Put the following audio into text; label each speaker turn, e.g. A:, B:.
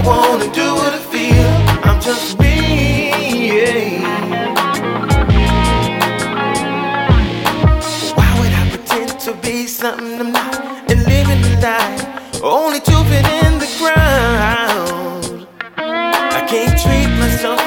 A: wanna do what I feel. I'm just me, yeah. Why would I pretend to be something I'm not and living a lie only to fit in the crowd? I can't treat myself